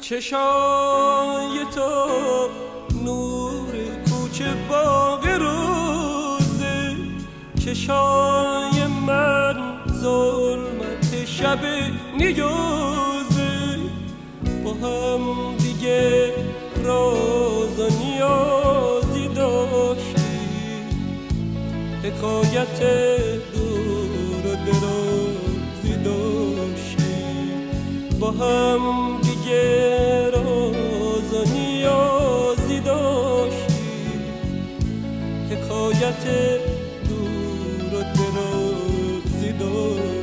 چشای تو نور کوچه باغ روزه، چشای من ظلمت شب نیوزه. با هم دیگه راز و نیازی داشتیم، حکایت دور و درازی داشتیم. با هم دیگه راز و نیازی داشتیم، حکایت دور و درازی داشتیم.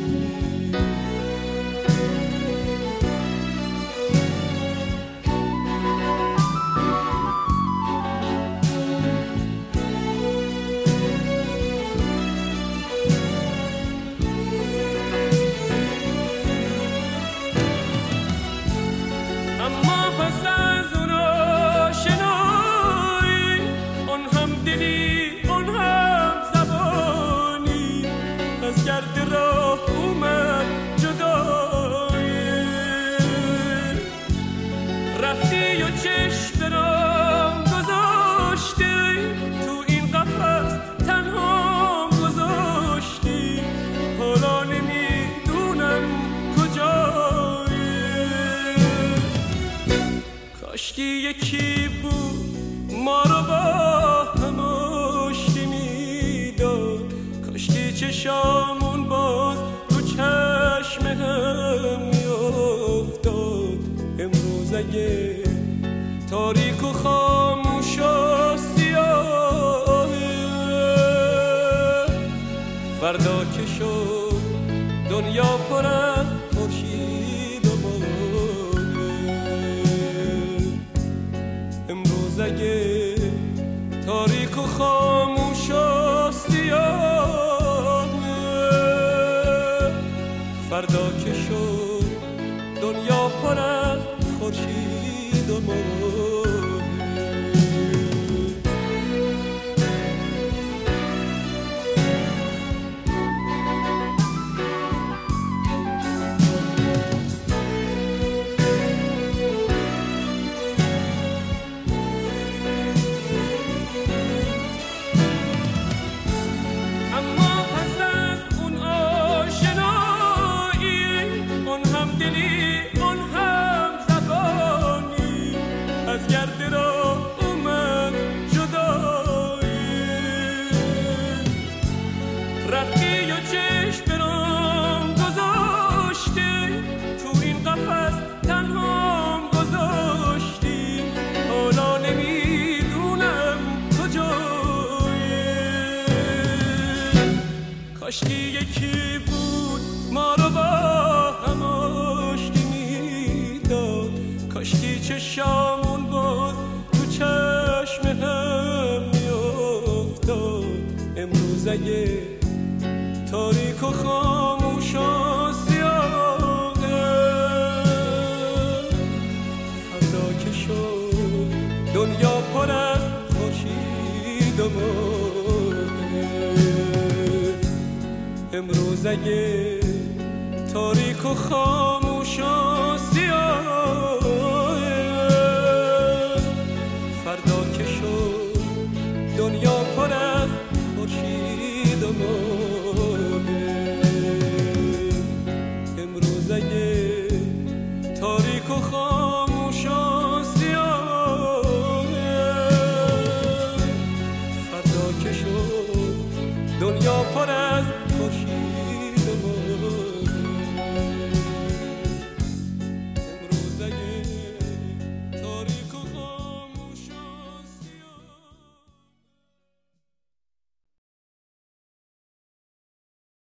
اما پس از اون آشنایی، اون هم دلی اون هم زبانی، از گرد راه اومد جدایی. رفتی و چشم برام گذاشتی، تو این قفس تنها گذاشتی. حالا نمیدونم کجایی. کاشکی یکی بود ما رو با هم آشتی میداد، کاشکی چشامون باز رو چشم هم میافتاد. امروز اگه تاریک و خاموش و سیاهه، فردا که شد دنیا پر از خورشید و اگه تاریک و خاموش و سیاه، فردا که شد دنیا پر از خورشید و ماه. رفتی و چشم برام گذاشتی، تو این قفس تنهام گذاشتی. حالا نمیدونم کجایی. کاشکی یکی بود ما رو با هم آشتی میداد، کاشکی چشامون باز تو چشم هم میافتاد. امروز اگه تاریک و خاموش و سیاهه، فردا که شد دنیا پر از خورشید و ماه. امروز اگه تاریک و خاموش و سیاهه، فردا که شد دنیا پر از خورشید و ماه. امروز اگه تاریک و خاموش